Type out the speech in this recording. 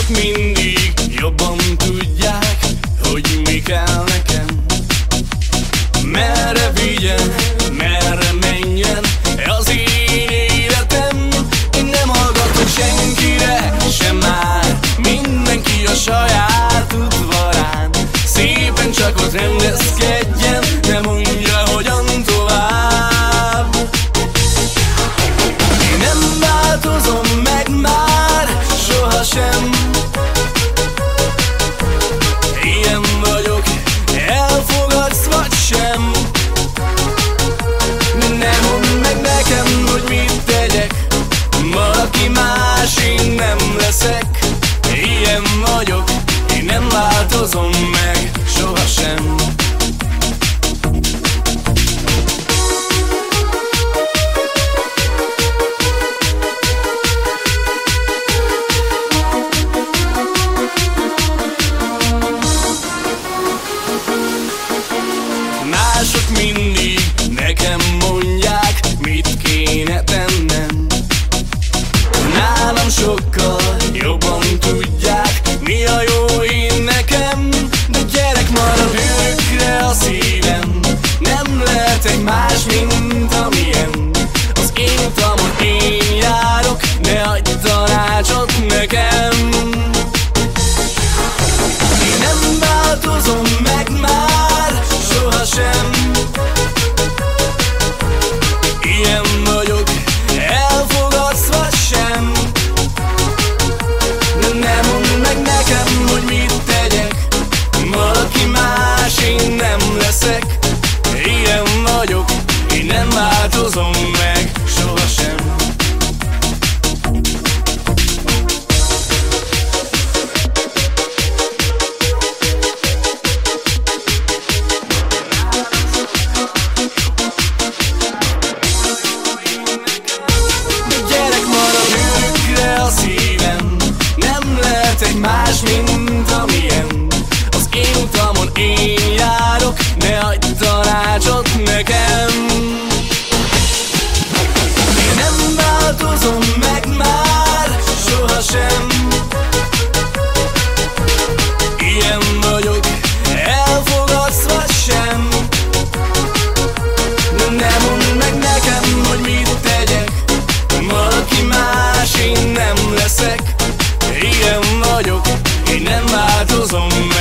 Mások mindig jobban tudják, hogy mi kell nekem. Merre vigyen, merre menjen az én életem. Én nem hallgatok senkire, sem már, mindenki a saját udvarán. Szépen csak ott rendezkedjen, nem mondja, hogyan tovább. Én nem változom meg már, sohasem. Ilyen vagyok, elfogadsz vagy sem. Ne mondd meg nekem, hogy mit tegyek, valaki más, én nem leszek. Ilyen vagyok, én nem változom meg, sohasem. Mások mindig nekem mondják, mit kéne tennem. Nálam sokkal jobban tudják, mi a jó én nekem. De gyerek, marad örökre a szívem, nem lehetek más, mint amilyen. Az én utamon én járok, ne adj tanácsot nekem. Én nem változom meg már, sohasem. Ilyen vagyok, elfogadsz vagy sem. De ne mondd meg nekem, hogy mit tegyek, valaki más, én nem leszek. Ilyen vagyok, én nem változom meg, sohasem. Más, mint amilyen. Az én utamon én járok, ne adj tanácsot nekem. Én nem változom meg már, sohasem. Ilyen vagyok, elfogadsz vagy sem. De ne mondd meg nekem, hogy mit tegyek, valaki más, én nem leszek. Ilyen vagyok, én nem változom meg.